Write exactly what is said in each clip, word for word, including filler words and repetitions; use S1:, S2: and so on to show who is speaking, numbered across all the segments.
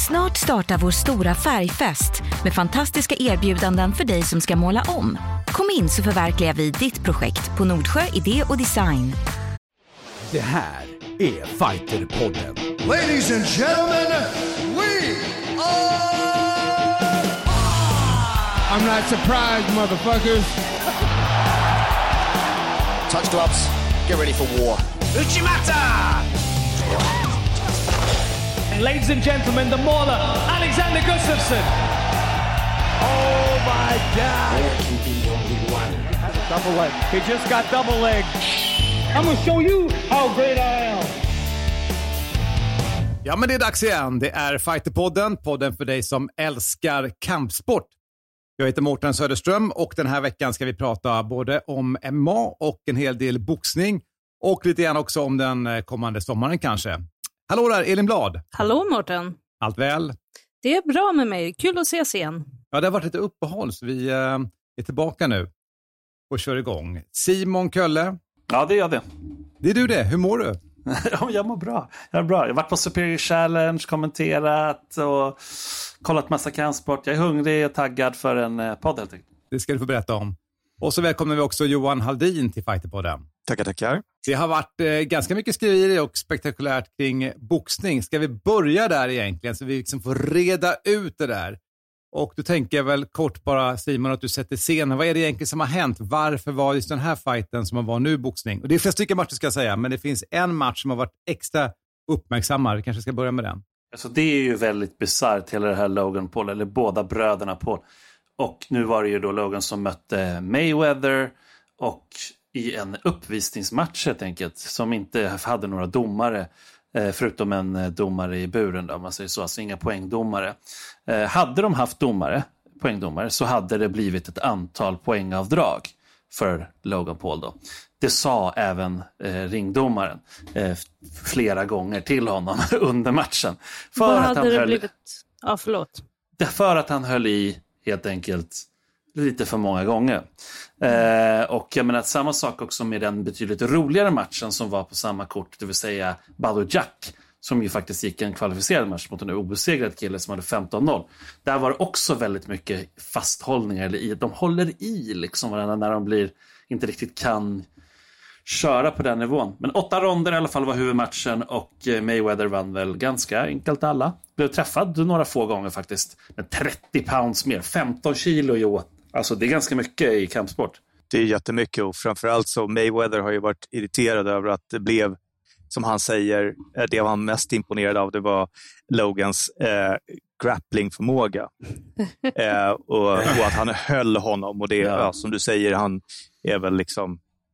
S1: Snart startar vår stora färgfest med fantastiska erbjudanden för dig som ska måla om. Kom in så förverkligar vi ditt projekt på Nordsjö Idé och Design.
S2: Det här är Fighterpodden.
S3: Ladies and gentlemen, we are...
S4: I'm not surprised, motherfuckers.
S3: Touch gloves, get ready for war.
S5: Uchimata! And ladies and gentlemen, the mauler, Alexander Gustafsson.
S4: Oh my God!
S5: There can be only one.
S4: Double leg. He just got double leg. I'm gonna show you how great I am.
S2: Ja, men det är dags igen. Det är Fighterpodden, podden för dig som älskar kampsport. Jag heter Mårten Söderström och den här veckan ska vi prata både om M M A och en hel del boxning. Och lite grann också om den kommande sommaren kanske. Hallå där, Elin Blad.
S6: Hallå Mårten.
S2: Allt väl?
S6: Det är bra med mig. Kul att ses igen.
S2: Ja, det har varit lite uppehåll så vi äh, är tillbaka nu och kör igång. Simon Kölle.
S7: Ja, det gör det.
S2: Det är du det. Hur mår du?
S7: Ja, jag mår bra. Jag är bra. Jag har varit på Superior Challenge, kommenterat och kollat massa kampsport. Jag är hungrig och taggad för en podd helt enkelt.
S2: Det ska du få berätta om. Och så välkomnar vi också Johan Haldin till Fighterpodden.
S8: Tackar, tackar.
S2: Det har varit eh, ganska mycket skriverier och spektakulärt kring boxning. Ska vi börja där egentligen så vi liksom får reda ut det där? Och då tänker jag väl kort bara, Simon, att du sätter scenen. Vad är det egentligen som har hänt? Varför var just den här fighten som var nu boxning? Och det är flera stycken matcher ska jag säga, men det finns en match som har varit extra uppmärksammad. Vi kanske ska börja med den.
S7: Alltså, det är ju väldigt bizarrt hela det här Logan Paul, eller båda bröderna Paul. Och nu var det ju då Logan som mötte Mayweather och i en uppvisningsmatch helt enkelt som inte hade några domare förutom en domare i buren då, om man säger så, alltså inga poängdomare. Hade de haft domare, poängdomare så hade det blivit ett antal poängavdrag för Logan Paul då. Det sa även eh, ringdomaren eh, flera gånger till honom under matchen. För
S6: Vad
S7: att
S6: hade
S7: han
S6: det
S7: höll,
S6: blivit? Ja, förlåt.
S7: För att han höll i helt enkelt lite för många gånger. Eh, och jag menar samma sak också med den betydligt roligare matchen som var på samma kort, det vill säga Badou Jack, som ju faktiskt gick en kvalificerad match mot en obesegrad kille som hade femton noll. Där var det också väldigt mycket fasthållningar, eller i, de håller i liksom varandra när de blir, inte riktigt kan köra på den nivån. Men åtta ronder i alla fall var huvudmatchen och Mayweather vann väl ganska enkelt alla. Blev träffad några få gånger faktiskt. Men trettio pounds mer, femton kilo jo. Alltså det är ganska mycket i kampsport.
S8: Det är jättemycket och framförallt så Mayweather har ju varit irriterad över att det blev, som han säger, det var han mest imponerad av, det var Logans eh, grapplingförmåga. eh, och, och att han höll honom och det, ja. Ja, som du säger, han är väl liksom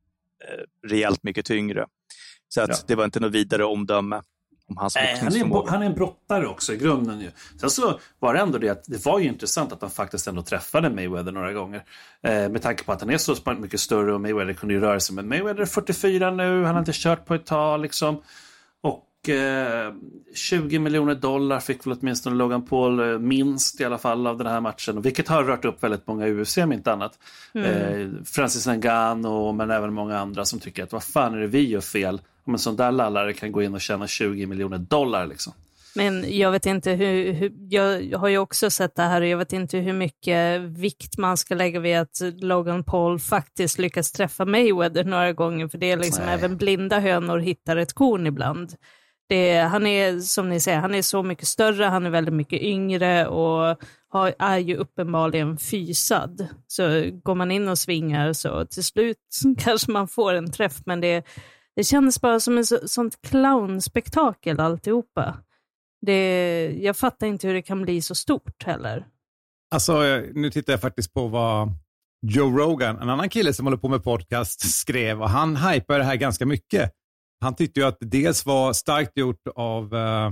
S8: eh, rejält mycket tyngre. Så att ja. Det var inte något vidare omdöme om hans
S7: äh, han, är, han är en brottare också i grunden ju. Sen så var det ändå det att det var ju intressant att han faktiskt ändå träffade Mayweather några gånger. Eh, med tanke på att han är så mycket större och Mayweather kunde ju röra sig. Men Mayweather är fyrtiofyra nu, han har inte kört på ett tag liksom. Och eh, tjugo miljoner dollar fick väl åtminstone Logan Paul eh, minst i alla fall av den här matchen. Vilket har rört upp väldigt många U F C om inte annat. Mm. Eh, Francis Ngannou men även många andra som tycker att vad fan är det vi gör fel? Om en sån där lallare kan gå in och tjäna tjugo miljoner dollar liksom.
S6: Men jag vet inte hur, hur, jag har ju också sett det här och jag vet inte hur mycket vikt man ska lägga vid att Logan Paul faktiskt lyckas träffa Mayweather några gånger, för det är liksom Nej. Även blinda hönor hittar ett korn ibland. Det är, han är, som ni säger, han är så mycket större, han är väldigt mycket yngre och har, är ju uppenbarligen fysad. Så går man in och svingar så till slut kanske man får en träff, men det, det känns bara som ett så, sånt clownspektakel alltihopa. Det, jag fattar inte hur det kan bli så stort heller.
S2: Alltså, nu tittar jag faktiskt på vad Joe Rogan, en annan kille som håller på med podcast, skrev. Och han hypar det här ganska mycket. Han tyckte ju att det dels var starkt gjort av uh,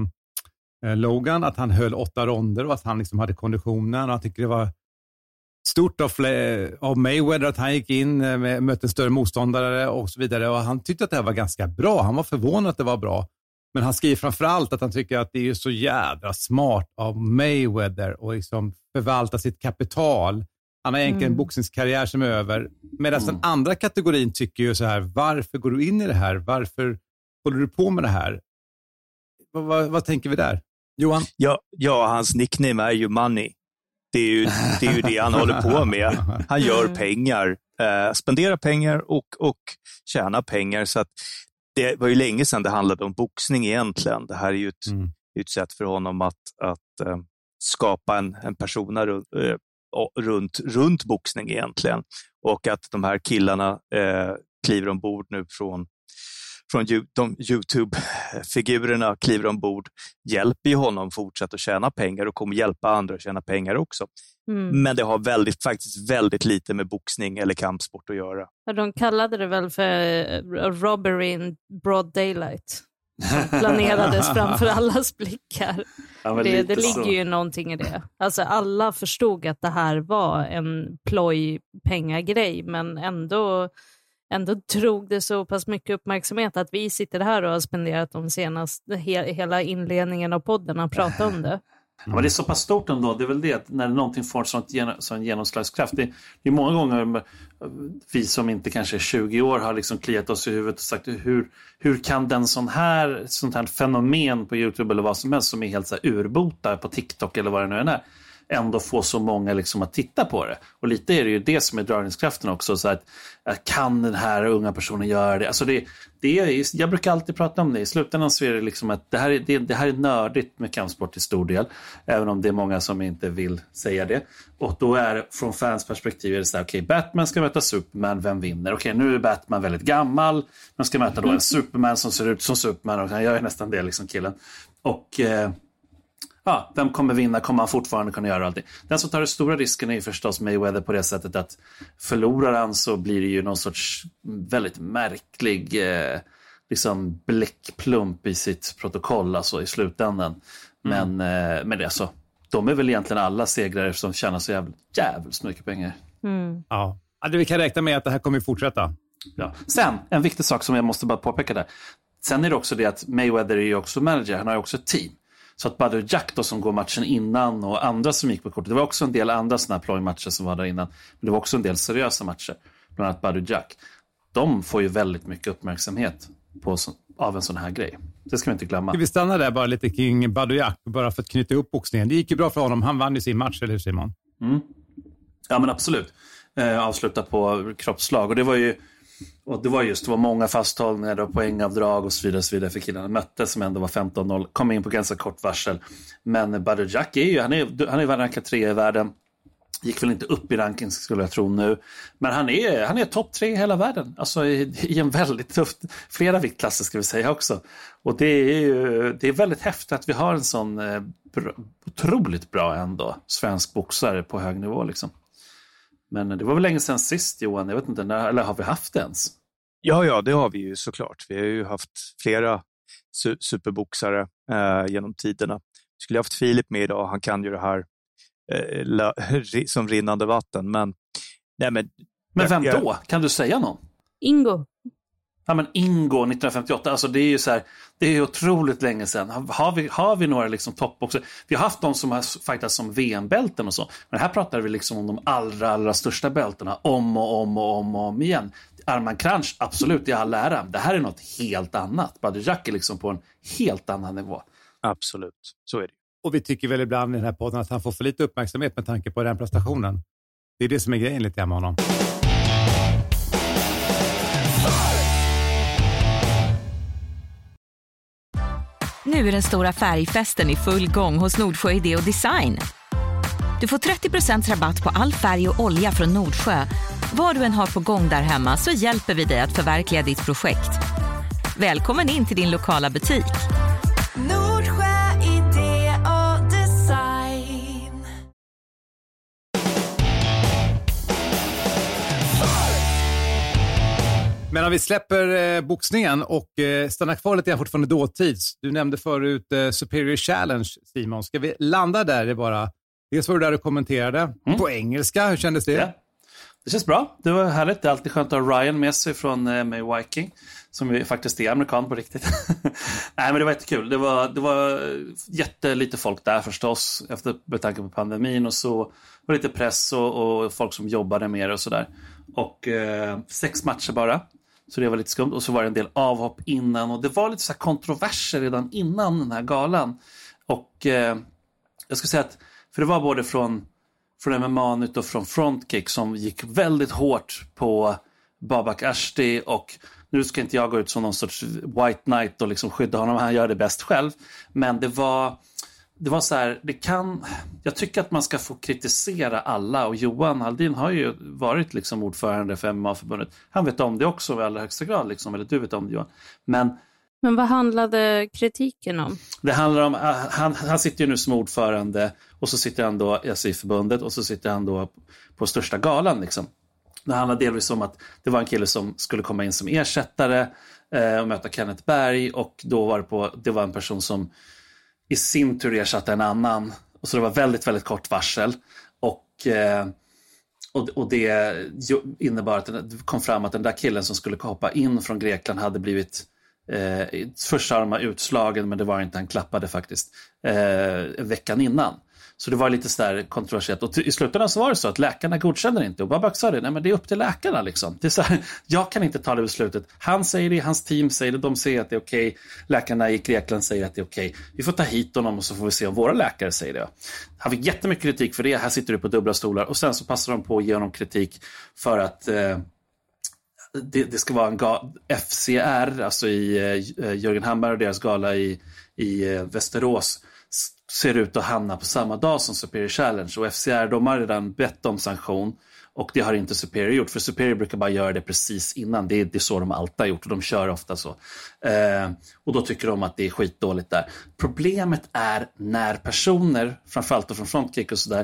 S2: Logan, att han höll åtta ronder och att han liksom hade konditionen. Och han tyckte det var stort av, fl- av Mayweather att han gick in, med, mötte en större motståndare och så vidare. Och han tyckte att det här var ganska bra. Han var förvånad att det var bra. Men han skriver framförallt att han tycker att det är så jädra smart av Mayweather och liksom förvalta sitt kapital. Han har egentligen mm. en boxningskarriär som är över. Medan mm. den andra kategorin tycker ju så här, varför går du in i det här? Varför håller du på med det här? Vad, vad, vad tänker vi där? Johan?
S8: Ja, ja, hans nickname är ju Money. Det är ju det, är ju det han håller på med. Han gör pengar, eh, spenderar pengar och, och tjänar pengar. Så att det var ju länge sedan det handlade om boxning egentligen. Det här är ju ett, mm. ett sätt för honom att, att äh, skapa en, en persona runt, äh, runt, runt boxning egentligen. Och att de här killarna äh, kliver ombord nu från, från de YouTube-figurerna kliver ombord, hjälper ju honom fortsätta att tjäna pengar och kommer hjälpa andra att tjäna pengar också. Mm. Men det har väldigt, faktiskt väldigt lite med boxning eller kampsport att göra.
S6: Ja, de kallade det väl för robbery in broad daylight. Som planerades framför allas blickar. Ja, det det ligger så. Ju någonting i det. Alltså alla förstod att det här var en ploj-pengagrej, men ändå, ändå drog det så pass mycket uppmärksamhet att vi sitter här och har spenderat de senaste, he, hela inledningen av podden och pratat om det.
S7: Ja, men det är så pass stort ändå. Det är väl det att när någonting får sånt sån genomslagskraft. Det, det är många gånger vi som inte kanske är tjugo år har liksom kliat oss i huvudet och sagt hur, hur kan den sån här, sånt här fenomen på YouTube eller vad som helst som är helt så här urbota på TikTok eller vad det nu än är ändå få så många liksom att titta på det. Och lite är det ju det som är dragningskraften också. Så att, kan den här unga personen göra det? Alltså det, det är, jag brukar alltid prata om det. I slutändan så är det liksom att det här är, det, det här är nördigt med kampsport till stor del. Även om det är många som inte vill säga det. Och då är från fans perspektiv är det så här, okej, okay, Batman ska möta Superman, vem vinner? Okej, okay, nu är Batman väldigt gammal. Man ska möta då en Superman som ser ut som Superman och han gör ju nästan det liksom killen. Och... Eh, Ja, vem kommer vinna? Kommer han fortfarande kunna göra allting? Den som tar den stora risken är ju förstås Mayweather på det sättet att förlorar han så blir det ju någon sorts väldigt märklig eh, liksom bläckplump i sitt protokoll alltså i slutändan. Men, mm. eh, men det är så. De är väl egentligen alla segrare som tjänar så jävligt, jävligt mycket pengar.
S6: Mm.
S2: Ja. Ja, vi kan räkna med att det här kommer fortsätta.
S7: Ja. Sen, en viktig sak som jag måste bara påpeka där. Sen är det också det att Mayweather är ju också manager. Han har ju också ett team. Så att Badou Jack då som går matchen innan och andra som gick på kortet. Det var också en del andra sådana här plojmatcher som var där innan. Men det var också en del seriösa matcher. Bland annat Badou Jack. De får ju väldigt mycket uppmärksamhet på, av en sån här grej. Det ska vi inte glömma.
S2: Vi stannar där bara lite kring Badou Jack. Bara för att knyta upp boxningen. Det gick ju bra för honom. Han vann ju sin match, eller Simon?
S7: Mm. Ja men absolut. Eh, avsluta på kroppsslag. Och det var ju... Och det var just, det var många fasthållningar och poängavdrag och så vidare, så vidare för killarna möttes som ändå var femton noll, kom in på ganska kort varsel. Men Badou Jack är ju, han är, han är rankad tre i världen, gick väl inte upp i ranking skulle jag tro nu, men han är, han är topp tre i hela världen, alltså i, i en väldigt tuff, flera viktklasser ska vi säga också. Och det är ju, det är väldigt häftigt att vi har en sån eh, bra, otroligt bra ändå svensk boxare på hög nivå liksom. Men det var väl länge sedan sist, Johan. Jag vet inte, när, eller har vi haft det ens?
S8: Ja, ja, det har vi ju såklart. Vi har ju haft flera su- superboxare eh, genom tiderna. Vi skulle ha haft Filip med idag. Han kan ju det här eh, la, som rinnande vatten. Men, nej, men,
S7: men vem
S8: jag,
S7: då? Kan du säga någon?
S6: Ingo.
S7: Ja, men Ingo nittonhundrafemtioåtta, alltså det är ju så här, det är ju otroligt länge sedan. Har vi, har vi några liksom toppboxare? Vi har haft de som har fightats som V M-bälten och så. Men här pratar vi liksom om de allra, allra största bälterna om och om och om och om igen. Arman Kranch, absolut, i all ära. Det här är något helt annat. Badou Jack är liksom på en helt annan nivå.
S8: Absolut, så är det.
S2: Och vi tycker väl ibland i den här podden att han får för lite uppmärksamhet med tanke på den prestationen. Det är det som är grejen lite med honom.
S1: Nu är den stora färgfesten i full gång hos Nordsjö Idé och Design. Du får trettio procent rabatt på all färg och olja från Nordsjö. Vad du än har på gång där hemma så hjälper vi dig att förverkliga ditt projekt. Välkommen in till din lokala butik.
S9: Nordsjö Idé och Design.
S2: Men om vi släpper eh, boxningen och eh, stannar kvar lite grann fortfarande dåtids. Du nämnde förut eh, Superior Challenge, Simon. Ska vi landa där i bara... Dels var du där och kommenterade mm. på engelska. Hur kändes det?
S7: Ja. Det känns bra. Det var härligt. Det är alltid skönt att ha Ryan med sig från eh, May Viking. Som ju faktiskt är amerikan på riktigt. Nej, men det var jättekul. Det var, det var jättelite folk där förstås. Efter med tanke på pandemin och så. Och lite press och, och folk som jobbade med det och sådär. Och eh, sex matcher bara. Så det var lite skumt. Och så var det en del avhopp innan. Och det var lite så här kontroverser redan innan den här galan. Och eh, jag ska säga att, för det var både från, från M M A och från Frontkick som gick väldigt hårt på Babak Ashti, och nu ska inte jag gå ut som någon sorts white knight och liksom skydda honom, han gör det bäst själv. Men det var, det var så här, det kan, jag tycker att man ska få kritisera alla, och Johan Haldin har ju varit liksom ordförande för M M A-förbundet. Han vet om det också i allra högsta grad, liksom, eller du vet om det, Johan. Men
S6: Men vad handlade kritiken om?
S7: Det handlar om, han, han sitter ju nu som ordförande, och så sitter han då alltså i förbundet, och så sitter han då på största galan liksom. Det handlar delvis om att det var en kille som skulle komma in som ersättare eh, och möta Kenneth Berg, och då var det, på, det var en person som i sin tur ersatte en annan, och så det var väldigt, väldigt kort varsel, och, eh, och, och det innebar att det kom fram att den där killen som skulle hoppa in från Grekland hade blivit eh, först arma utslagen, men det var inte, han klappade faktiskt eh, veckan innan. Så det var lite sådär kontroversiellt. Och i slutändan så var det så att läkarna godkänner inte. Och Babak sa det, nej men det är upp till läkarna liksom. Det är så här, jag kan inte ta det beslutet. Han säger det, hans team säger det, de säger att det är okej. Okay. Läkarna i Grekland säger att det är okej. Okay. Vi får ta hit honom och så får vi se om våra läkare säger det. Han fick jättemycket kritik för det. Här sitter du på dubbla stolar. Och sen så passar de på att ge honom kritik för att eh, det, det ska vara en ga- F C R, alltså i eh, Jörgen Hammar och deras gala i, i eh, Västerås, ser ut att hamna på samma dag som Superior Challenge, och F C R, de har redan bett om sanktion, och det har inte Superior gjort, för Superior brukar bara göra det precis innan, det är, det är så de alltid har gjort, och de kör ofta så eh, och då tycker de att det är skitdåligt där. Problemet är när personer, framförallt då från Frontkick och sådär,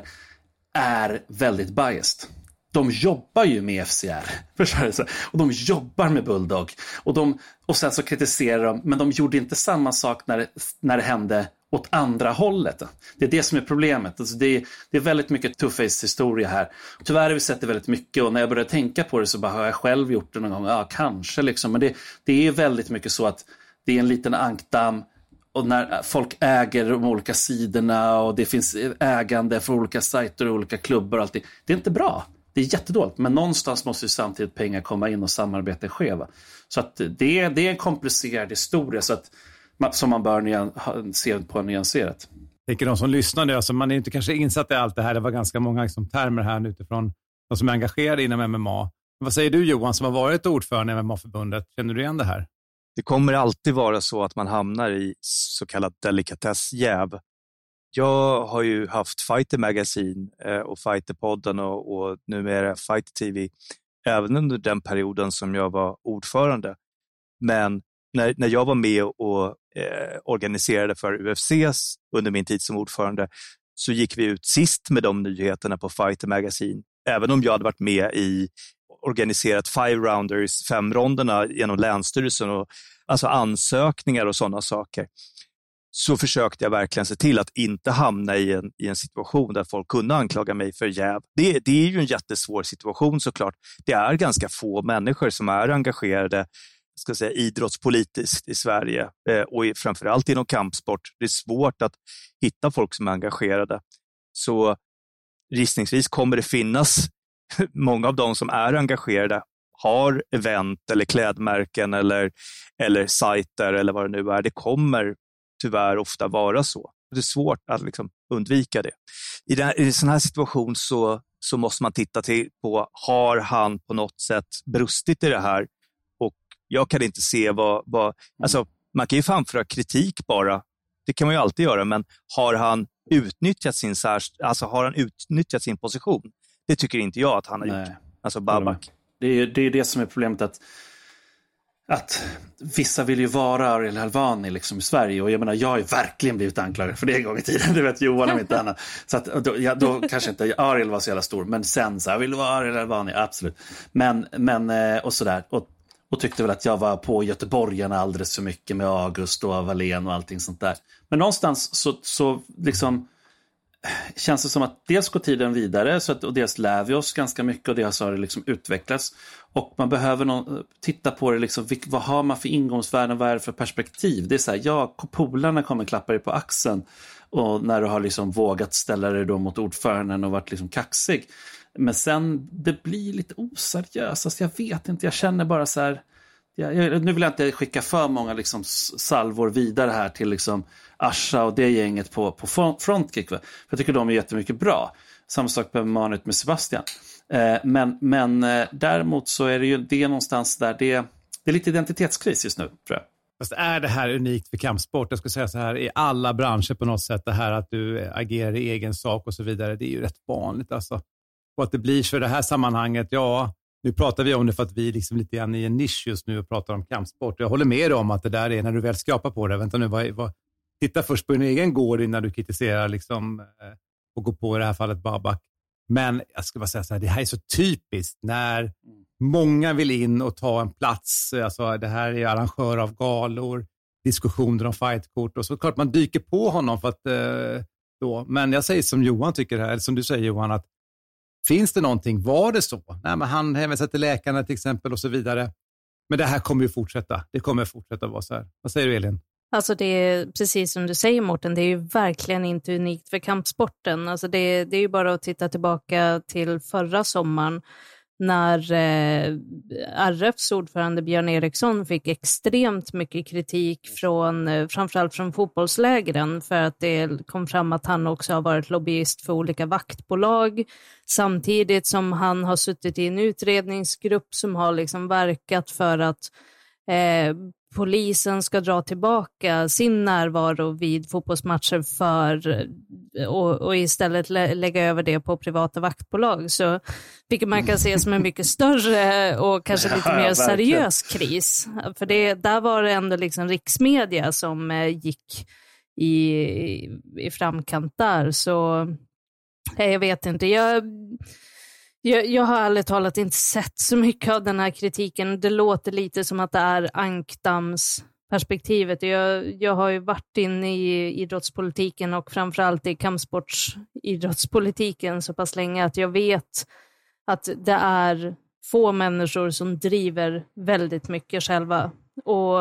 S7: är väldigt biased. De jobbar ju med F C R och de jobbar med Bulldog, och, de, och sen så kritiserar de, men de gjorde inte samma sak när det, när det hände åt andra hållet. Det är det som är problemet. Alltså det, är, det är väldigt mycket two-face historia här. Tyvärr har vi sett det väldigt mycket, och när jag började tänka på det så bara har jag själv gjort det någon gång. Ja, kanske liksom. Men det, det är väldigt mycket så att det är en liten ankdamm, och när folk äger de olika sidorna och det finns ägande för olika sajter och olika klubbar och allting. Det är inte bra. Det är jättedåligt, men någonstans måste ju samtidigt pengar komma in och samarbete ske. Va? Så att det, är, det är en komplicerad historia, så att som man bör nyan, se på nyanserat.
S2: Jag tänker de som lyssnade, alltså man är inte kanske insatt i allt det här. Det var ganska många liksom, termer här utifrån de som är engagerade inom M M A. Men vad säger du, Johan, som har varit ordförande i M M A-förbundet? Känner du igen det här?
S8: Det kommer alltid vara så att man hamnar i så kallat delikatessjäv. Jag har ju haft Fighter Magazine och Fighterpodden och, och numera Fighter T V även under den perioden som jag var ordförande. Men när, när jag var med och eh, organiserade för U F C's under min tid som ordförande, så gick vi ut sist med de nyheterna på Fighter Magazine. Även om jag hade varit med i organiserat five rounders, fem ronderna genom Länsstyrelsen och alltså ansökningar och sådana saker, så försökte jag verkligen se till att inte hamna i en, i en situation där folk kunde anklaga mig för jäv. Det, det är ju en jättesvår situation såklart. Det är ganska få människor som är engagerade, ska säga, idrottspolitiskt i Sverige eh, och i, framförallt inom kampsport. Det är svårt att hitta folk som är engagerade. Så gissningsvis kommer det finnas många av de som är engagerade har event eller klädmärken eller, eller sajter eller vad det nu är. Det kommer tyvärr ofta vara så. Det är svårt att liksom undvika det. I, den, i en sån här situation så, så måste man titta till på, har han på något sätt brustit i det här? Och jag kan inte se vad... vad alltså, man kan ju framföra kritik bara. Det kan man ju alltid göra, men har han utnyttjat sin, alltså, har han utnyttjat sin position? Det tycker inte jag att han har Nej. gjort. Alltså Babak.
S7: Det är, det är det som är problemet, att att vissa vill ju vara Ariel Helwani liksom i Sverige, och jag menar, jag har ju verkligen blivit anklagad för det en gång i tiden, det vet Johan om inte annat. Så att då, ja, då kanske inte Ariel var så jävla stor, men sen så här, vill du vara Ariel Helwani? Absolut. Men, men och sådär, och, och tyckte väl att jag var på göteborgarna alldeles för mycket med August och Wallén och allting sånt där. Men någonstans så, så liksom känns det som att dels går tiden vidare, så att, och dels lär vi oss ganska mycket, och dels har det liksom utvecklats, och man behöver någon, titta på det liksom, vilk, vad har man för ingångsvärden, vad är det för perspektiv? Det är så här, ja, polarna kommer klappa dig på axeln, och när du har liksom vågat ställa dig då mot ordföranden och varit liksom kaxig, men sen det blir lite oseriöst, alltså jag vet inte, jag känner bara så här, jag, jag, nu vill jag inte skicka för många liksom salvor vidare här till liksom Asha och det gänget på, på frontkick. Va? För jag tycker de är jättemycket bra. Samma sak behöver man ut med Sebastian. Eh, men men eh, däremot så är det ju det någonstans där det, det är lite identitetskris just nu, tror jag.
S2: Fast är det här unikt för kampsport? Jag skulle säga så här, i alla branscher på något sätt, det här att du agerar i egen sak och så vidare, det är ju rätt vanligt alltså. Och att det blir för det här sammanhanget, ja, nu pratar vi om det för att vi är liksom lite grann i en nisch just nu och pratar om kampsport. Jag håller med om att det där är när du väl skrapar på det. Vänta nu, vad, vad, titta först på din egen gård innan du kritiserar liksom, och går på i det här fallet Babak. Men jag ska bara säga så här, det här är så typiskt när många vill in och ta en plats. Alltså, det här är arrangör av galor, diskussioner om fightkort och så klart man dyker på honom för att eh, då. Men jag säger som Johan tycker här, eller som du säger Johan, att finns det någonting, var det så? Nej, men han hänvisar till läkarna till exempel och så vidare. Men det här kommer ju fortsätta. Det kommer fortsätta vara så här. Vad säger du Elin?
S6: Alltså det är precis som du säger Mårten, det är ju verkligen inte unikt för kampsporten. Alltså det, det är ju bara att titta tillbaka till förra sommaren när eh, R F:s ordförande Björn Eriksson fick extremt mycket kritik från eh, framförallt från fotbollslägren för att det kom fram att han också har varit lobbyist för olika vaktbolag samtidigt som han har suttit i en utredningsgrupp som har liksom verkat för att eh, polisen ska dra tillbaka sin närvaro vid fotbollsmatcher för och, och istället lä- lägga över det på privata vaktbolag. Så, vilket man kan se som en mycket större och kanske lite mer seriös kris. För det, där var det ändå liksom riksmedia som eh, gick i, i framkant där. Så jag vet inte, jag... Jag, jag har ärligt talat inte sett så mycket av den här kritiken. Det låter lite som att det är ankdammsperspektivet. Jag, jag har ju varit inne i idrottspolitiken och framförallt i kampsportsidrottspolitiken så pass länge att jag vet att det är få människor som driver väldigt mycket själva. Och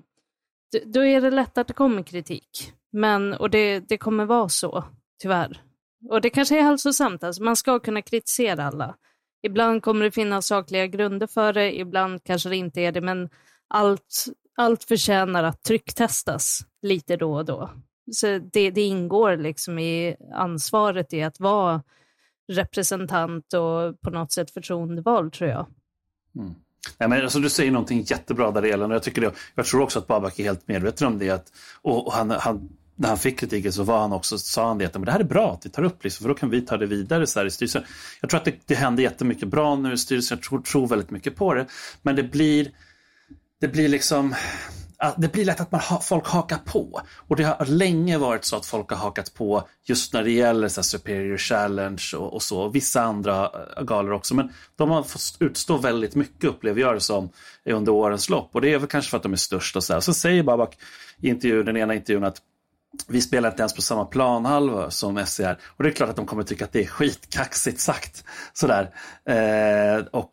S6: då är det lätt att det kommer kritik. Men, och det, det kommer vara så, tyvärr. Och det kanske är hälsosamt, alltså man ska kunna kritisera alla. Ibland kommer det finnas sakliga grunder för det, ibland kanske det inte är det, men allt, allt förtjänar att trycktestas lite då och då. Så det, det ingår liksom i ansvaret i att vara representant och på något sätt förtroendevald, tror jag.
S7: Mm. Ja, men alltså, du säger någonting jättebra där, Ellen, och jag, tycker det, jag tror också att Babak är helt medveten om det. Att, och, och han... han när han fick kritiken så var han också, sa han det att men det här är bra att vi tar upp liksom, för då kan vi ta det vidare så här i styrelsen. Jag tror att det, det händer jättemycket bra nu i styrelsen, jag tror, tror väldigt mycket på det, men det blir det blir liksom det blir lätt att man ha, folk hakar på, och det har länge varit så att folk har hakat på just när det gäller så här Superior Challenge och, och så, och vissa andra galor också, men de har fått utstå väldigt mycket, upplever jag det som, under årens lopp, och det är väl kanske för att de är störst och så här. Så säger Babak i intervju, den ena intervjun att vi spelar inte ens på samma planhalva som S C R. Och det är klart att de kommer tycka att det är skitkaxigt sagt. Sådär. Eh, och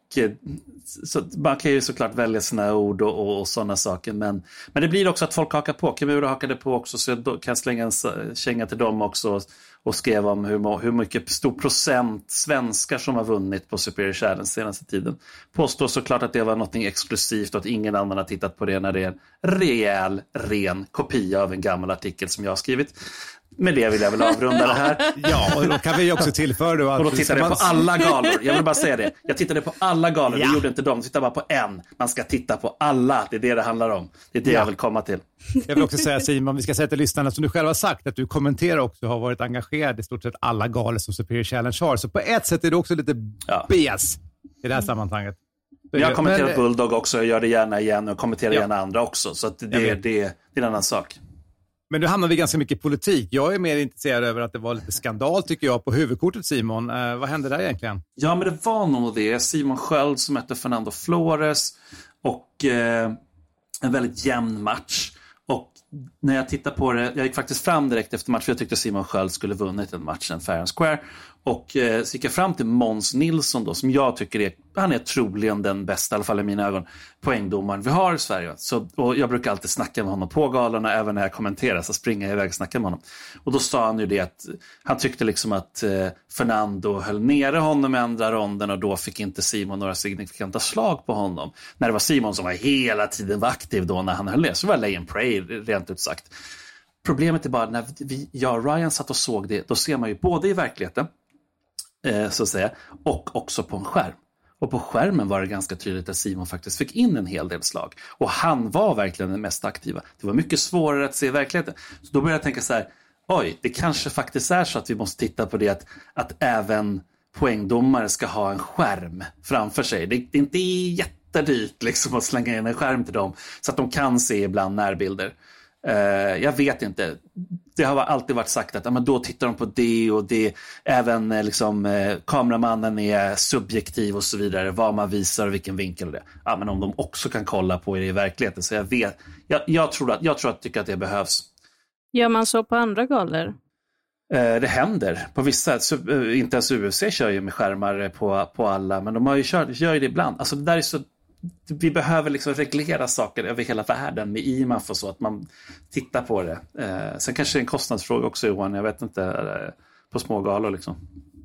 S7: så, man kan ju såklart välja sina ord och, och, och sådana saker. Men, men det blir också att folk hakar på. Kimura hakade på också, så jag kan slänga en känga till dem också. Och skrev om hur, hur mycket stor procent svenskar som har vunnit på Superior Challenge senaste tiden. Påstår såklart att det var något exklusivt och att ingen annan har tittat på det, när det är en rejäl, ren kopia av en gammal artikel som jag har skrivit. Med det vill jag väl avrunda det här.
S2: Ja, och då kan vi också tillföra då att...
S7: Och då tittade jag på alla galor. Jag vill bara säga det. Jag tittade på alla galor. Ja. Det gjorde inte de. Jag tittade bara på en. Man ska titta på alla. Det är det det handlar om. Det är det ja. jag vill komma till.
S2: Jag vill också säga, Simon, vi ska säga till lyssnarna, som du själv har sagt, att du kommenterar också, har varit engagerad i stort sett alla galor som Superior Challenge har. Så på ett sätt är det också lite ja. bes i det här sammanhanget.
S7: Jag har kommenterat Men, Bulldog också. Jag gör det gärna igen och kommenterar ja. gärna andra också. Så att det, det, det är en annan sak.
S2: Men nu hamnar vi ganska mycket i politik. Jag är mer intresserad över att det var lite skandal, tycker jag, på huvudkortet, Simon. Eh, vad hände där egentligen?
S7: Ja, men det var nog det. Simon Sköld som mötte Fernando Flores och eh, en väldigt jämn match. Och när jag tittar på det, jag gick faktiskt fram direkt efter match, för jag tyckte Simon Sköld skulle vunnit den matchen fair and square. Och eh, så gick jag fram till Måns Nilsson då, som jag tycker är, han är troligen den bästa, i alla fall i mina ögon, poängdomaren vi har i Sverige. Så, och jag brukar alltid snacka med honom på galorna, även när jag kommenterar så springer jag iväg och snackar med honom. Och då sa han ju det att han tyckte liksom att eh, Fernando höll nere honom i andra ronden, och då fick inte Simon några signifikanta slag på honom. När det var Simon som var hela tiden var aktiv då när han höll ner, så var lay and pray rent ut sagt. Problemet är bara när vi, jag och Ryan satt och såg det, då ser man ju både i verkligheten eh, så att säga, och också på en skärm. Och på skärmen var det ganska tydligt att Simon faktiskt fick in en hel del slag. Och han var verkligen den mest aktiva. Det var mycket svårare att se i verkligheten. Så då började jag tänka så här, oj, det kanske faktiskt är så att vi måste titta på det att, att även poängdomare ska ha en skärm framför sig. Det, det är inte jättedyrt liksom att slänga in en skärm till dem så att de kan se ibland närbilder. Uh, jag vet inte. Det har alltid varit sagt att ja, men då tittar de på det och det. Även eh, liksom, eh, kameramannen är subjektiv och så vidare. Vad man visar och vilken vinkel och det. Ja, men om de också kan kolla på det i verkligheten. Så jag vet. Jag, jag tror att jag tror att tycker att det behövs.
S6: Gör man så på andra galor?
S7: Uh, det händer. På vissa, så, uh, inte ens U F C kör ju med skärmar på, på alla. Men de har ju kört, gör ju det ibland. Alltså det där är så... Vi behöver liksom reglera saker över hela världen med I M A F och så, att man tittar på det. Eh, sen kanske det är en kostnadsfråga också, Johan, jag vet inte, eh, på små galor liksom.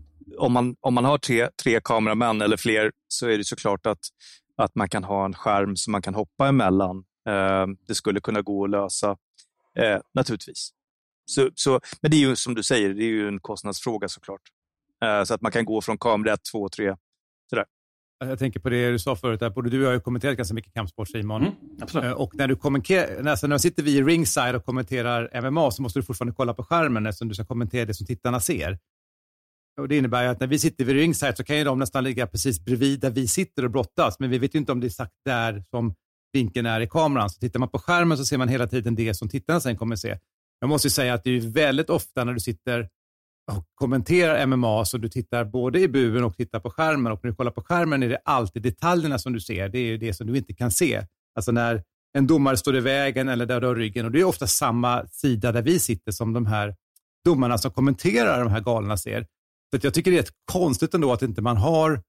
S8: Om man, om man har tre, tre kameramän eller fler så är det såklart att, att man kan ha en skärm som man kan hoppa emellan. Eh, det skulle kunna gå att lösa, eh, naturligtvis. Så, så, men det är ju som du säger, det är ju en kostnadsfråga såklart. Eh, så att man kan gå från kamera ett, två, tre, sådär.
S2: Jag tänker på det du sa förut, där både du och jag har ju kommenterat ganska mycket kampsport, Simon.
S7: Mm, absolut.
S2: Och när du kommenterar, alltså när sitter vi i ringside och kommenterar M M A så måste du fortfarande kolla på skärmen eftersom du ska kommentera det som tittarna ser. Och det innebär ju att när vi sitter vid ringside så kan ju de nästan ligga precis bredvid där vi sitter och brottas. Men vi vet ju inte om det är exakt där som vinkeln är i kameran. Så tittar man på skärmen så ser man hela tiden det som tittarna sen kommer se. Jag måste ju säga att det är väldigt ofta när du sitter och kommenterar M M A så du tittar både i buren och tittar på skärmen, och när du kollar på skärmen är det alltid detaljerna som du ser, det är ju det som du inte kan se. Alltså när en domare står i vägen eller där du har ryggen, och det är ofta samma sida där vi sitter som de här domarna som kommenterar de här galorna ser. Så att jag tycker det är ett konstigt ändå att inte man har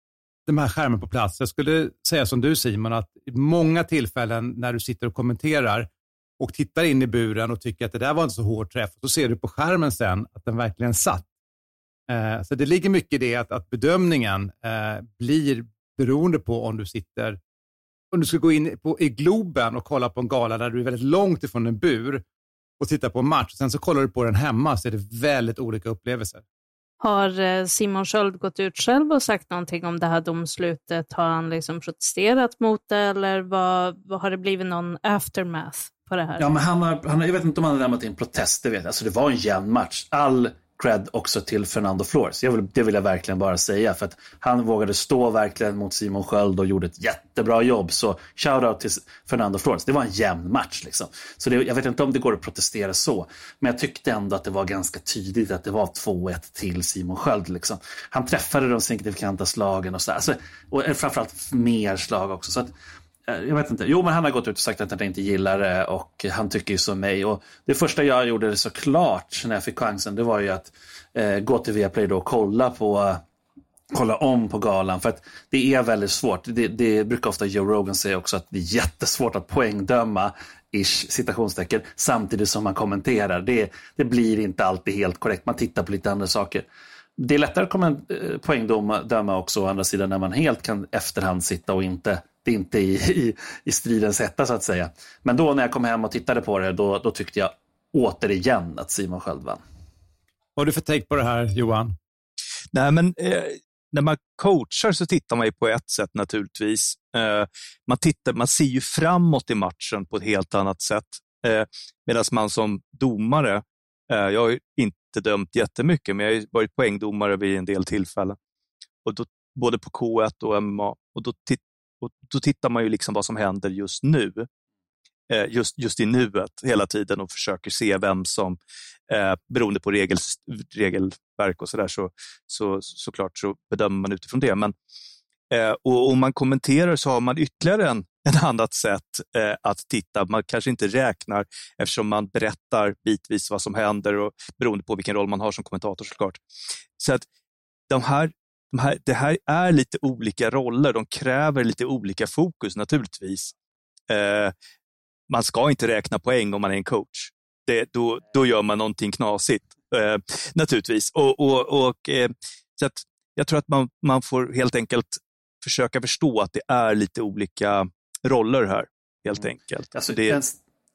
S2: de här skärmen på plats. Jag skulle säga som du, Simon, att i många tillfällen när du sitter och kommenterar och tittar in i buren och tycker att det där var inte så hård träff, så ser du på skärmen sen att den verkligen satt. Eh, så det ligger mycket i det att, att bedömningen eh, blir beroende på om du sitter, om du ska gå in på, i Globen och kolla på en gala där du är väldigt långt ifrån en bur och tittar på en match. Sen så kollar du på den hemma, så är det väldigt olika upplevelser.
S6: Har Simon Sköld gått ut själv och sagt någonting om det här domslutet? Har han liksom protesterat mot det, eller vad, vad har det blivit någon aftermath på det här?
S7: Ja, men han har, han har, jag vet inte om han har lämnat in protest, det vet jag. Alltså det var en jämn match. All cred också till Fernando Flores. Jag vill, det vill jag verkligen bara säga, för att han vågade stå verkligen mot Simon Sköld och gjorde ett jättebra jobb. Så shoutout till Fernando Flores. Det var en jämn match liksom. Så det, jag vet inte om det går att protestera så, men jag tyckte ändå att det var ganska tydligt att det var två ett till Simon Sköld liksom. Han träffade de signifikanta slagen och så, alltså, och framförallt mer slag också, så att jag vet inte. Jo, men han har gått ut och sagt att han inte gillar det, och han tycker ju som mig. Och det första jag gjorde såklart när jag fick chansen, det var ju att eh, gå till Viaplay då och kolla på kolla om på galan, för att det är väldigt svårt. Det, det brukar ofta Joe Rogan säga också, att det är jättesvårt att poängdöma ish, citationstecken, samtidigt som man kommenterar. Det, det blir inte alltid helt korrekt. Man tittar på lite andra saker. Det är lättare att komment- poängdöma också å andra sidan när man helt kan efterhand sitta och inte det är inte i, i, i stridens hetta så att säga. Men då när jag kom hem och tittade på det, då, då tyckte jag återigen att Simon Sköld vann.
S2: Vad har du för take på det här, Johan?
S8: Nej, men eh, när man coachar så tittar man ju på ett sätt naturligtvis. Eh, man, tittar, man ser ju framåt i matchen på ett helt annat sätt. Eh, Medan man som domare, eh, jag har ju inte dömt jättemycket, men jag har ju varit poängdomare vid en del tillfällen. Och då, både på K ett och M M A. Och då tittar Och då tittar man ju liksom vad som händer just nu, eh, just, just i nuet hela tiden, och försöker se vem som, eh, beroende på regel, regelverk och sådär, så, så, såklart så bedömer man utifrån det. Men, eh, och om man kommenterar så har man ytterligare en, en annat sätt eh, att titta. Man kanske inte räknar, eftersom man berättar bitvis vad som händer, och beroende på vilken roll man har som kommentator såklart. Så att de här De här, det här är lite olika roller, de kräver lite olika fokus naturligtvis. Eh, man ska inte räkna poäng om man är en coach. Det, då, då gör man någonting knasigt, eh, naturligtvis. Och, och, och, eh, så att jag tror att man, man får helt enkelt försöka förstå att det är lite olika roller här, helt enkelt.
S7: Alltså,
S8: det...
S7: en,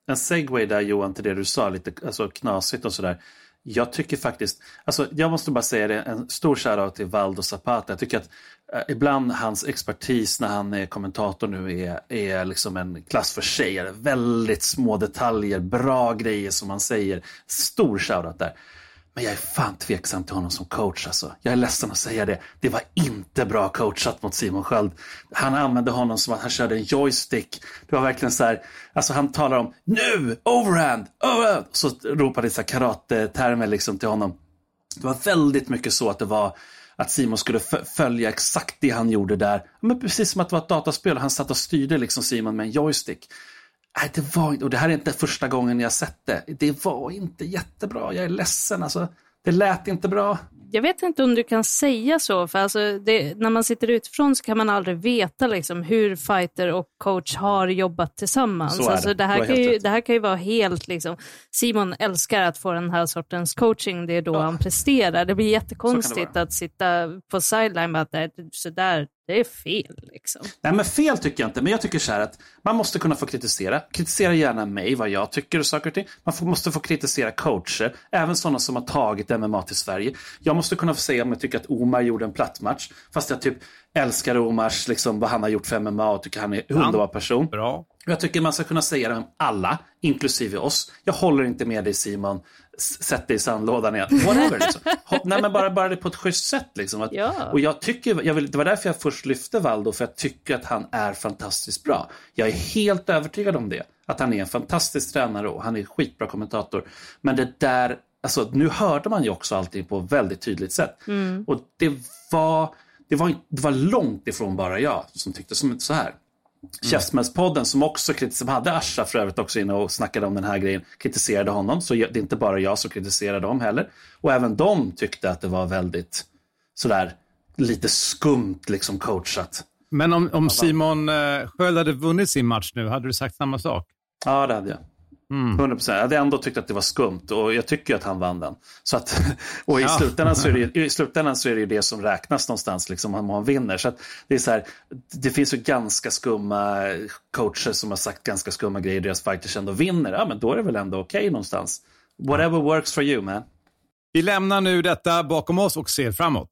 S7: en segway där Johan till det du sa, lite alltså, knasigt och sådär. Jag tycker faktiskt, alltså jag måste bara säga det, en stor shoutout till Valdo Zapata. Jag tycker att eh, ibland hans expertis när han är kommentator nu är, är liksom en klass för sig. Väldigt små detaljer, bra grejer som han säger. Stor shoutout där. Men jag är fan tveksam till honom som coach alltså. Jag är ledsen att säga det. Det var inte bra coachat mot Simon Sköld. Han använde honom som att han körde en joystick. Det var verkligen så här, alltså han talar om nu, overhand, overhand. Så ropade det så här karate-termer liksom till honom. Det var väldigt mycket så att det var att Simon skulle f- följa exakt det han gjorde där. Men precis som att det var ett dataspel. Han satt och styrde liksom Simon med en joystick. Nej, det var, och det här är inte första gången jag sett det. Det var inte jättebra. Jag är ledsen. Alltså, det lät inte bra.
S6: Jag vet inte om du kan säga så. För alltså det, när man sitter utifrån så kan man aldrig veta liksom, hur fighter och coach har jobbat tillsammans.
S7: Så är det.
S6: Alltså, det, här
S7: det,
S6: kan ju, det här kan ju vara helt... Liksom, Simon älskar att få den här sortens coaching. Det är då ja. han presterar. Det blir jättekonstigt det att sitta på sideline med att det är så där. Det är fel liksom.
S7: Nej, men fel tycker jag inte. Men jag tycker så här att man måste kunna få kritisera. Kritisera gärna mig, vad jag tycker och saker och ting. Man får, måste få kritisera coacher. Även sådana som har tagit M M A till Sverige. Jag måste kunna få säga om jag tycker att Omar gjorde en plattmatch. Fast jag typ älskar Omars, liksom, vad han har gjort för M M A och tycker han är en underbar person.
S2: Bra.
S7: Jag tycker man ska kunna säga det om alla, inklusive oss. Jag håller inte med dig Simon. Sätt dig i sandlådan igen. Whatever liksom. Nej, men bara, bara det på ett schysst sätt liksom. Att,
S6: ja.
S7: Och jag tycker, jag vill, det var därför jag först lyfte Valdo. För jag tycker att han är fantastiskt bra. Jag är helt övertygad om det. Att han är en fantastisk tränare och han är en skitbra kommentator. Men det där, alltså nu hörde man ju också alltid på ett väldigt tydligt sätt.
S6: Mm.
S7: Och det var, det var, det var långt ifrån bara jag som tyckte som så här. Käftsmällspodden som också kritis- som hade Asha för övrigt också inne och snackade om den här grejen, kritiserade honom, så det är inte bara jag som kritiserar dem heller, och även de tyckte att det var väldigt sådär lite skumt liksom coachat.
S2: Men om, om Simon uh, Sköld hade vunnit sin match nu, hade du sagt samma sak?
S7: Ja, det hade jag. Mm. hundra procent. Jag hade ändå tyckt att det var skumt och jag tycker att han vann den. Så att, och i, ja. slutändan så är det, i slutändan så är det ju det som räknas någonstans liksom, om han vinner. Så att det är så här, det finns ju ganska skumma coacher som har sagt ganska skumma grejer, deras fighters ändå vinner. Ja, men då är det väl ändå okej okay någonstans. Whatever works for you, man.
S2: Vi lämnar nu detta bakom oss och ser framåt.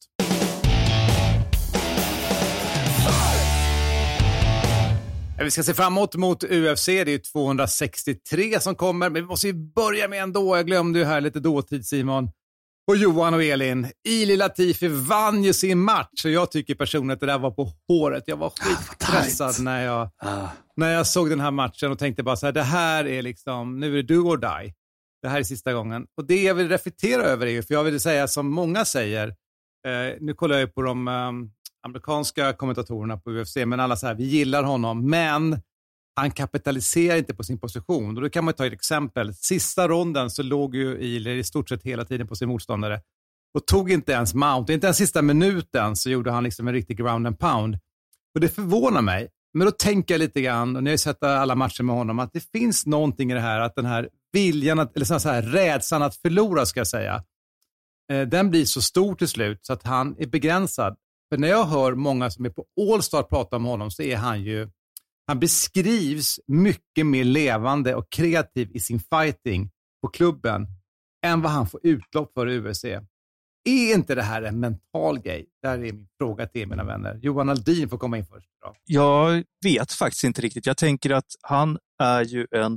S2: Vi ska se framåt mot U F C. Det är tvåhundrasextiotre som kommer. Men vi måste ju börja med ändå. Jag glömde ju här lite dåtid, Simon. Och Johan och Elin. Ili Latifi vann ju sin match. Och jag tycker personligen att det där var på håret. Jag var skitpressad ah, när, jag, ah. när jag såg den här matchen. Och tänkte bara så här, det här är liksom, nu är det do or die. Det här är sista gången. Och det jag vill reflektera över är ju, för jag vill säga som många säger. Eh, nu kollar jag på de... Um, amerikanska kommentatorerna på U F C, men alla så här, vi gillar honom, men han kapitaliserar inte på sin position. Och då kan man ta ett exempel. Sista ronden så låg ju Ili i stort sett hela tiden på sin motståndare och tog inte ens mount. Inte ens sista minuten så gjorde han liksom en riktig ground and pound. Och det förvånar mig. Men då tänker jag lite grann, och när jag sett alla matcher med honom, att det finns någonting i det här, att den här viljan, att, eller så här rädslan att förlora, ska jag säga, eh, den blir så stor till slut så att han är begränsad. För när jag hör många som är på All-Star prata om honom, så är han ju, han beskrivs mycket mer levande och kreativ i sin fighting på klubben än vad han får utlopp för i U F C. Är inte det här en mental grej? Där är min fråga till mina vänner. Johan Aldin får komma in först. Bra.
S8: Jag vet faktiskt inte riktigt. Jag tänker att han är ju en,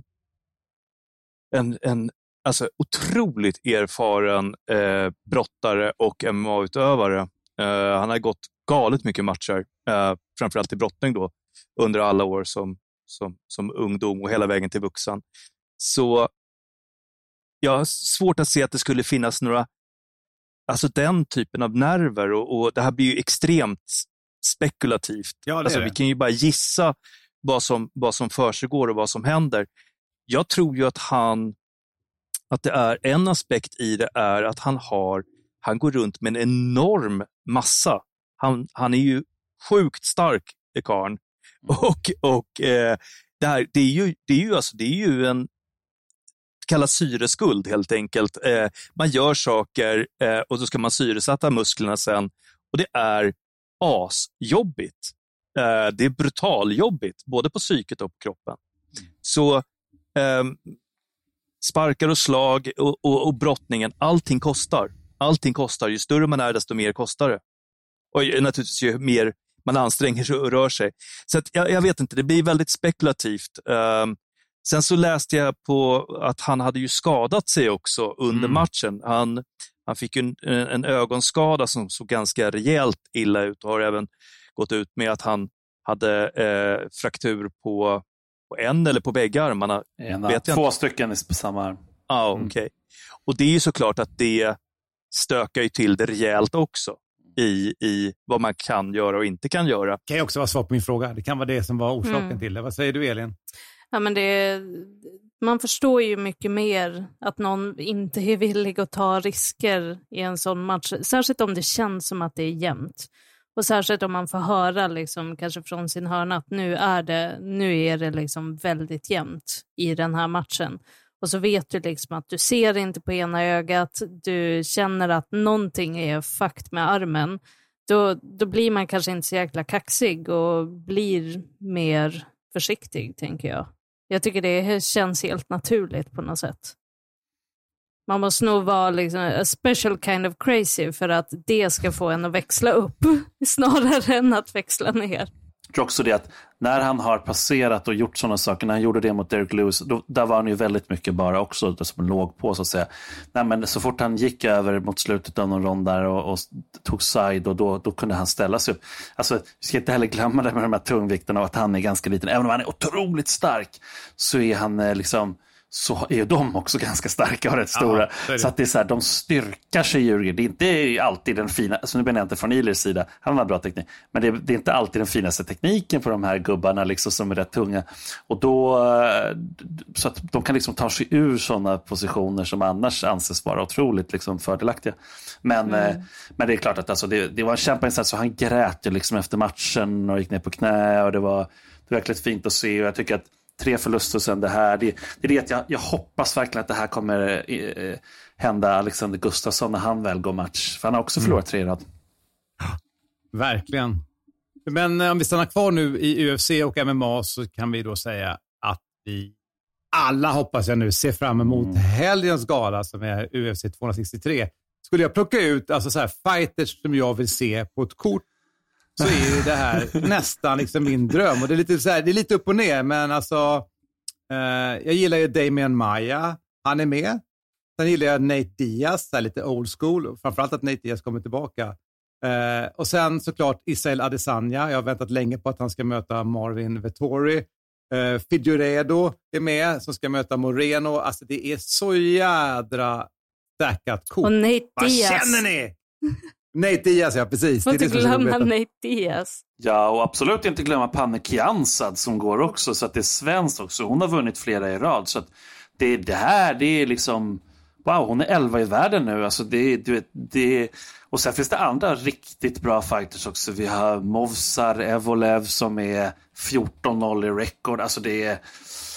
S8: en, en alltså otroligt erfaren eh, brottare och M M A-utövare. Uh, han har gått galet mycket matcher, uh, framförallt i brottning då, under alla år som, som, som ungdom och hela vägen till vuxen. Så jag har svårt att se att det skulle finnas några, alltså den typen av nerver, och, och det här blir ju extremt spekulativt.
S2: Ja,
S8: alltså, vi kan ju bara gissa vad som, vad som försiggår och vad som händer. Jag tror ju att han, att det är en aspekt i det är att han har Han går runt med en enorm massa. Han, han är ju sjukt stark, karln. Och, och eh, det, här, det är ju, det är ju, alltså, det är ju en kallad syreskuld helt enkelt. Eh, man gör saker eh, och så ska man syresätta musklerna sen. Och det är asjobbigt. Eh, det är brutaljobbigt, både på psyket och på kroppen. Så eh, sparkar och slag och, och, och brottningen, allting kostar. Allting kostar. Ju större man är, desto mer kostar det. Och naturligtvis ju mer man anstränger sig och rör sig. Så att, jag, jag vet inte, det blir väldigt spekulativt. Um, sen så läste jag på att han hade ju skadat sig också under mm. matchen. Han, han fick en, en ögonskada som såg ganska rejält illa ut och har även gått ut med att han hade eh, fraktur på, på en eller på bägge armarna.
S7: Ena, vet jag två inte. Stycken på samma arm.
S8: Ja, ah, okej. Okay. Mm. Och det är ju såklart att det stökar ju till det rejält också. I, i vad man kan göra och inte kan göra.
S2: Det kan ju också vara svar på min fråga. Det kan vara det som var orsaken mm. till det. Vad säger du, Elin?
S6: Ja, men det, man förstår ju mycket mer att någon inte är villig att ta risker i en sån match. Särskilt om det känns som att det är jämnt. Och särskilt om man får höra liksom, kanske från sin hörna att nu är det, nu är det liksom väldigt jämnt i den här matchen. Och så vet du liksom att du ser inte på ena ögat, du känner att någonting är fucked med armen. Då, då blir man kanske inte så jäkla kaxig och blir mer försiktig, tänker jag. Jag tycker det känns helt naturligt på något sätt. Man måste nog vara liksom a special kind of crazy för att det ska få en att växla upp snarare än att växla ner.
S7: Jag tror också det att när han har passerat och gjort sådana saker, när han gjorde det mot Derek Lewis, då, där var han ju väldigt mycket bara också som låg på så att säga. Nej, men så fort han gick över mot slutet av någon rond där och, och tog side och då, då kunde han ställa sig upp. Alltså, vi ska inte heller glömma det med de här tungvikterna och att han är ganska liten. Även om han är otroligt stark så är han eh, liksom så är ju de också ganska starka och rätt stora. Ja, så att det är så här, de styrkar sig ju. Det är inte alltid den fina, alltså nu menar jag inte från Ilers sida, han har bra teknik, men det är, det är inte alltid den finaste tekniken på de här gubbarna liksom, som är rätt tunga. Och då, så att de kan liksom ta sig ur sådana positioner som annars anses vara otroligt liksom fördelaktiga. Men, mm. men det är klart att alltså, det, det var en kämpainsats, så han grät ju liksom efter matchen och gick ner på knä och det var, det var verkligen fint att se, och jag tycker att tre förluster sen det här, det, det är det att jag, jag hoppas verkligen att det här kommer eh, hända Alexander Gustafsson när han väl går match, för han har också förlorat tre i rad.
S2: Verkligen. Men om vi stannar kvar nu i U F C och M M A så kan vi då säga att vi alla, hoppas jag nu, ser fram emot mm. helgens gala som är U F C tvåhundrasextiotre. Skulle jag plocka ut alltså så här fighters som jag vill se på ett kort, så är ju det här nästan liksom min dröm. Och det är lite, så här, det är lite upp och ner, men alltså eh, jag gillar ju Damian Maia, han är med. Sen gillar jag Nate Diaz, så här lite old school, framförallt att Nate Diaz kommer tillbaka. Eh, och sen såklart Israel Adesanya, jag har väntat länge på att han ska möta Marvin Vettori. Eh, Figueiredo är med, som ska möta Moreno. Alltså det är så jädra stackat kort.
S6: Och Nate
S2: Vad
S6: Diaz.
S2: känner ni? Nate Diaz, ja precis.
S6: Får inte glömma Nate Diaz.
S7: Ja, och absolut inte glömma Panne Kiansad som går också, så att det är svenskt också. Hon har vunnit flera i rad, så att det, det här, det är liksom wow, hon är elva i världen nu. Alltså det, du vet, det, och sen finns det andra riktigt bra fighters också. Vi har Movsar Evolev som är fjorton noll i record. Alltså det är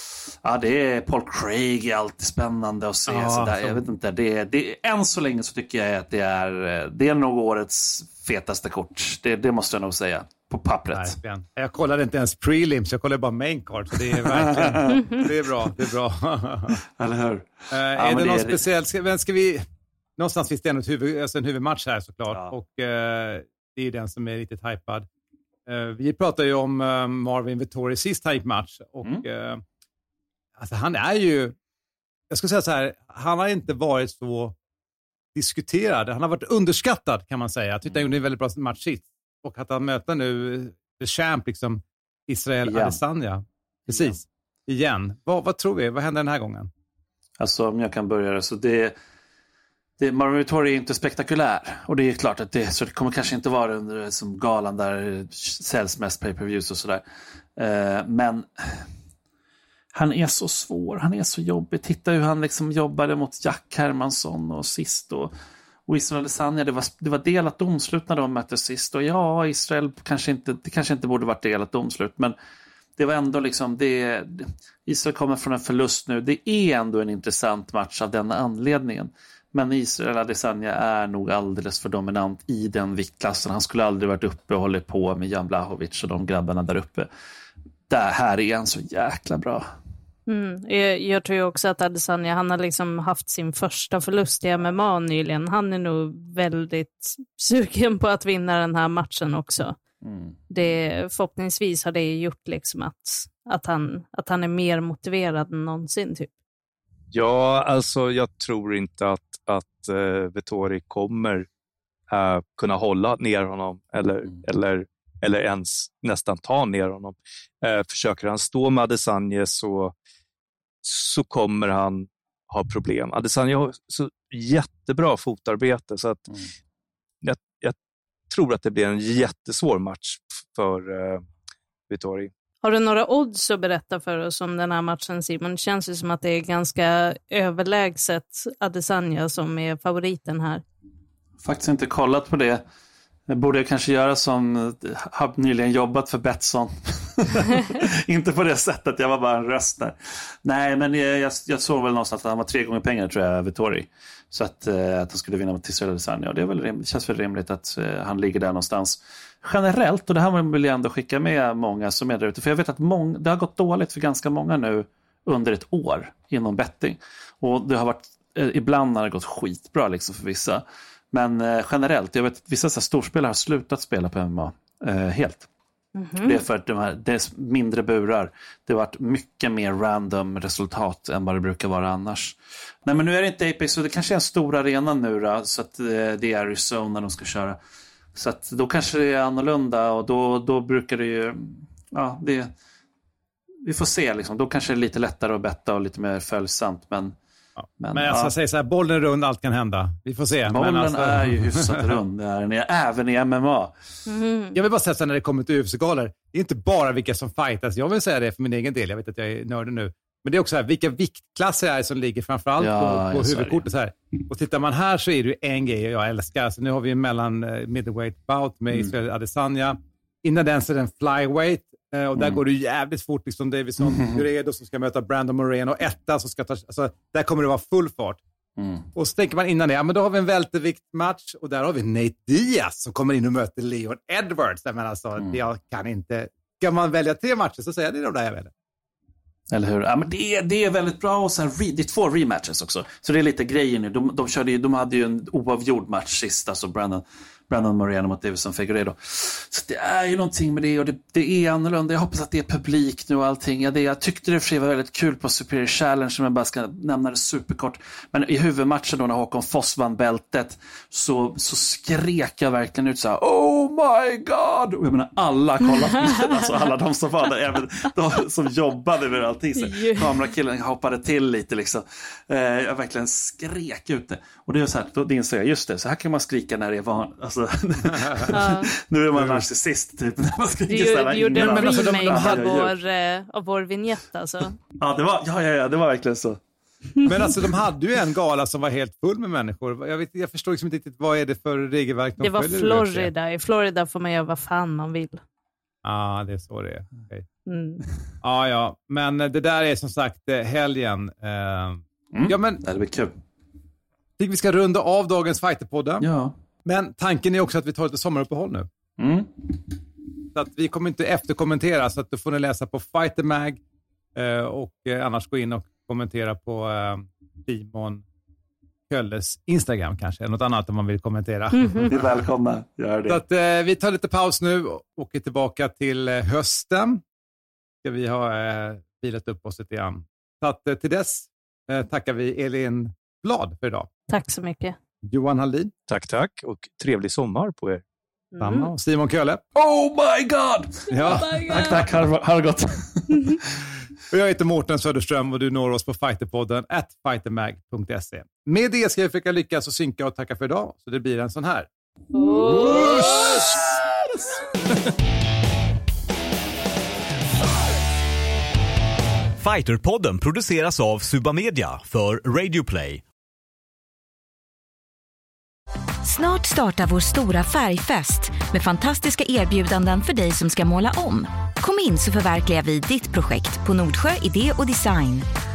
S7: Ja, det är Paul Craig, är alltid spännande att se. Ja, så där. Jag vet inte, det är, det är, än så länge så tycker jag att det är, det är nog årets fetaste kort. Det, det måste jag nog säga, på pappret.
S2: Verkligen. Jag kollade inte ens prelims, jag kollade bara main card. Så det är verkligen, det är bra, det är bra.
S7: Eller hur?
S2: Uh, ja, är det något speciellt? Ska, ska vi, någonstans finns det en, huvud, alltså en huvudmatch här såklart. Ja. Och uh, det är den som är riktigt hypad. Uh, vi pratar ju om uh, Marvin Vettori sist hype-match. Och mm. uh, alltså han är ju, jag skulle säga så här, han har inte varit så diskuterad. Han har varit underskattad kan man säga. Jag tyckte han gjorde en väldigt bra match sist. Och att han möter nu the champ, liksom Israel Igen. Adesanya. Precis, igen. Igen. Vad, vad tror vi? Vad händer den här gången?
S7: Alltså om jag kan börja så det, det Marvin Vettori är inte spektakulär. Och det är klart att det, så det kommer kanske inte vara under som galan där säljs mest pay-per-views och sådär. Uh, men han är så svår, han är så jobbig. Titta hur han liksom jobbade mot Jack Hermansson och sist och, och Israel Adesanya. Det var, det var delat domslut när de mötte sist. Och ja, Israel kanske inte, det kanske inte borde varit delat domslut. Men det var ändå liksom, det, Israel kommer från en förlust nu. Det är ändå en intressant match av denna anledningen. Men Israel Adesanya är nog alldeles för dominant i den viktklassen. Han skulle aldrig varit uppe och hållit på med Jan Blachowicz och de grabbarna där uppe. Det här är han så jäkla bra.
S6: Mm. Jag, jag tror ju också att Adesanya, han har liksom haft sin första förlust i M M A nyligen. Han är nog väldigt sugen på att vinna den här matchen också. Mm. Det, förhoppningsvis har det gjort liksom att, att, han, att han är mer motiverad än någonsin typ.
S8: Ja, alltså jag tror inte att, att uh, Vettori kommer uh, kunna hålla ner honom eller, mm. eller, eller ens nästan ta ner honom. Uh, försöker han stå med Adesanya så, så kommer han ha problem. Adesanya har så jättebra fotarbete så att mm. jag, jag tror att det blir en jättesvår match för uh, Vettori.
S6: Har du några odds att berätta för oss om den här matchen, Simon? Det känns ju som att det är ganska överlägset Adesanya som är favoriten här.
S7: Faktiskt inte kollat på det. Det borde jag kanske göra som har nyligen jobbat för Betsson. Inte på det sättet, jag var bara en röst där. Nej, men jag, jag, jag såg väl någonstans att han var tre gånger pengar tror jag, Vettori. Så att, eh, att han skulle vinna mot Israel Adesanya. Och det är väl rim- det känns väl rimligt att eh, han ligger där någonstans. Generellt, och det här vill jag ändå skicka med många som är där ute. För jag vet att många, det har gått dåligt för ganska många nu under ett år inom betting. Och det har varit, eh, ibland har det gått skitbra liksom för vissa. Men eh, generellt, jag vet att vissa så här, storspelare har slutat spela på M M A eh, helt. Mm-hmm. Det är för att de här, det är mindre burar. Det har varit mycket mer random resultat än vad det brukar vara annars. Nej, men nu är det inte Apex, så det kanske är en stor arena nu då, så att eh, det är Arizona de ska köra. Så att då kanske det är annorlunda och då, då brukar det ju, ja, det, vi får se liksom. Då kanske det är lite lättare att betta och lite mer följsamt, men
S2: Ja. Men, men jag ska ja. säga så här, bollen är rund, allt kan hända. Vi får se.
S7: Bollen
S2: men alltså...
S7: är ju hyfsat rund, är den, även i M M A.
S2: Mm. Jag vill bara säga så här, när det kommer till U F C-galor, det är inte bara vilka som fightas. Jag vill säga det för min egen del, jag vet att jag är nördig nu. Men det är också här, vilka viktklasser är som ligger framförallt ja, på, på huvudkortet. Så här. Och tittar man här så är det ju en grej jag älskar. Så nu har vi mellan uh, middleweight bout med Israel Adesanya. Innan den så är den flyweight. Uh, och där mm. går det jävligt fort. Liksom Davison Figueiredo mm. som ska möta Brandon Moreno. Och etta som ska ta... Alltså, där kommer det vara full fart. Mm. Och så tänker man innan det, ja men då har vi en välterviktmatch. Och där har vi Nate Diaz som kommer in och möter Leon Edwards. Men alltså, mm. jag kan inte... Ska man välja tre matcher så säger jag det de där jag väljer.
S7: Eller hur? Ja, men det, är, det är väldigt bra. Och så här, det är två rematches också. Så det är lite grejer nu. De, de, körde ju, de hade ju en oavgjord match sist. Alltså Brandon, Brandon Moreno mot Davison Figueiredo. Så det är ju någonting med det. Och det, det är annorlunda. Jag hoppas att det är publik nu och allting. Ja, det, jag tyckte det för sig var väldigt kul på Superior Challenge. Som jag bara ska nämna det superkort. Men i huvudmatchen då när Håkon Foss vann bältet. Så, så skrek jag verkligen ut så här: oh my god! Och jag menar alla kollade. Alltså alla de som var där. Även de som jobbade med allting. Så kamerakillen hoppade till lite liksom. Eh, jag verkligen skrek ut det. Och det är så här, då insåg jag, just det, så här kan man skrika när det är van. Alltså, uh. nu är man narcissist typ. När man skriker
S6: du, du gjorde en remake alltså, de, de hade... av, vår, eh, av vår vignett alltså.
S7: Ja, det var, ja, ja, ja, det var verkligen så.
S2: Men alltså de hade ju en gala som var helt full med människor. Jag, vet, jag förstår liksom inte riktigt vad är det för regelverk de
S6: det var Florida. I Florida får man göra vad fan man vill.
S2: Ja, ah, det är så det är. Okay. Mm. Ah, ja, men det där är som sagt helgen. Uh,
S7: mm. Ja, men det blir kul.
S2: Tycker vi ska runda av dagens Fighterpodden.
S7: Ja.
S2: Men tanken är också att vi tar lite sommaruppehåll nu.
S7: Mm.
S2: Så att vi kommer inte efterkommentera, så att du får ni läsa på Fighter Mag uh, och uh, annars gå in och kommentera på uh, Simon Kölles Instagram kanske. Något annat om man vill kommentera.
S7: Mm-hmm. Det är välkomna, gör det.
S2: Så att, uh, vi tar lite paus nu och åker tillbaka till uh, hösten. Ska vi ha uh, vilat upp oss lite grann. Så att uh, till dess uh, tackar vi Elin Blad för idag.
S6: Tack så mycket.
S2: Johan Hallin.
S8: Tack, tack. Och trevlig sommar på er.
S2: Samma. Mm. Simon Kölle.
S7: Oh my god!
S2: Ja.
S6: Oh my god.
S7: Tack, tack. Har det gått.
S2: Och jag heter Mårten Söderström och du når oss på fighterpodden at fightermag punkt se. Med det ska jag försöka lyckas och synka och tacka för idag. Så det blir en sån här.
S10: Fighterpodden produceras av Suba Media för Radio Play.
S1: Snart startar vår stora färgfest med fantastiska erbjudanden för dig som ska måla om. Kom in så förverkligar vi ditt projekt på Nordsjö Idé och Design.